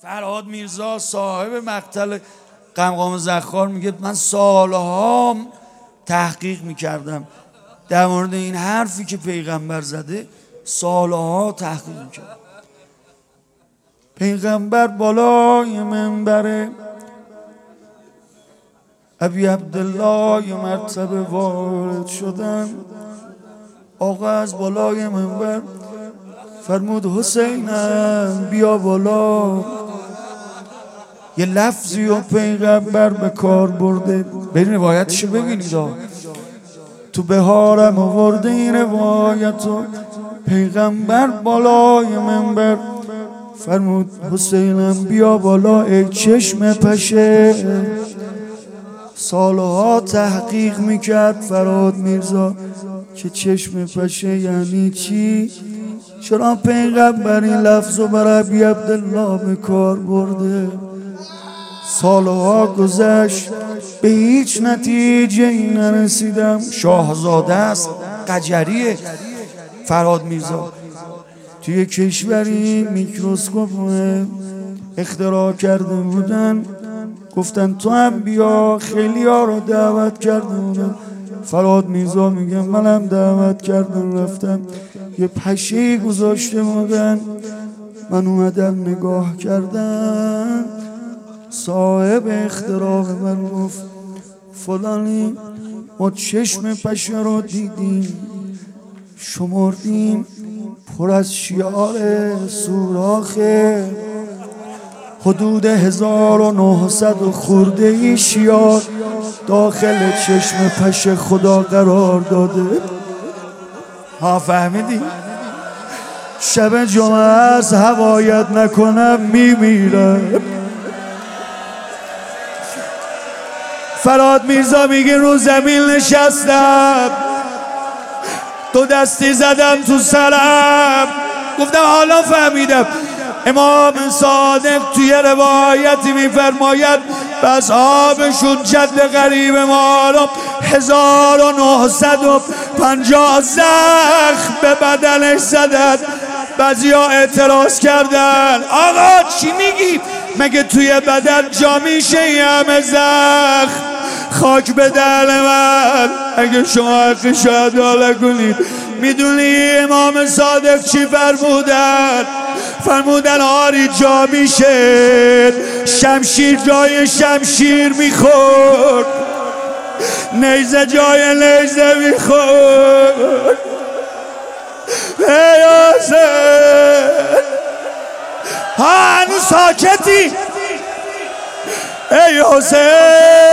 فرهاد میرزا صاحب مقتل قمقام زخار میگه من سالها تحقیق میکردم در مورد این حرفی که پیغمبر زده، سالها تحقیق میکردم. پیغمبر بالای منبر ابی عبدالله مرتبه وارد شدن. آقا از بالای منبر فرمود حسینم بیا بالا. یه لفظی و پیغمبر به کار برده، برین روایتشو ببینید. تو بهارم آورده این روایتو. پیغمبر بالای منبر فرمود حسینم بیا بالا ای چشم پشه. سالها تحقیق میکرد فرهاد میرزا که چشم پشه یعنی چی؟ چرا پیغمبر این لفظو برای ابی عبدالله به کار برده؟ سالها گذشت به هیچ نتیجه ای نرسیدم. شاهزاده است، قجریه فرهاد میرزا. توی کشوری میکروسکوپ اختراع کرده بودن، گفتن تو هم بیا. خیلی ها رو دعوت کرده بودن. فرهاد میرزا میگه منم دعوت کردن رفتم. یه پشه گذاشته بودن، من اومدم نگاه کردم. صاحب اختراع من گفت فلانی ما چشم پشه رو دیدیم، شمردیم پر از شیار سوراخه، حدود 1900 خورده ای شیار داخل چشم پشه خدا قرار داده. ها فهمیدی؟ شب جمعه از هوایت نکنم میمیرم. فرهاد میرزا میگه رو زمین نشستم، دو دستی زدم تو سرم، گفتم حالا فهمیدم. امام صادق توی روایتی میفرماید به اصحابشون جد غریب ما رو 1950 زخم به بدنش زدن. بعضیا اعتراض کردن آقا چی میگی؟ مگه توی بدن جا میشه این همه زخم؟ خاک به دل من اگه شما حق شهاده کنید. میدونی امام صادق چی فرمودن؟ فرمودن آری جا میشه شمشیر جای شمشیر میخورد، نیزه جای نیزه میخورد. ای حسین هنوز ساکتی؟ ای حسین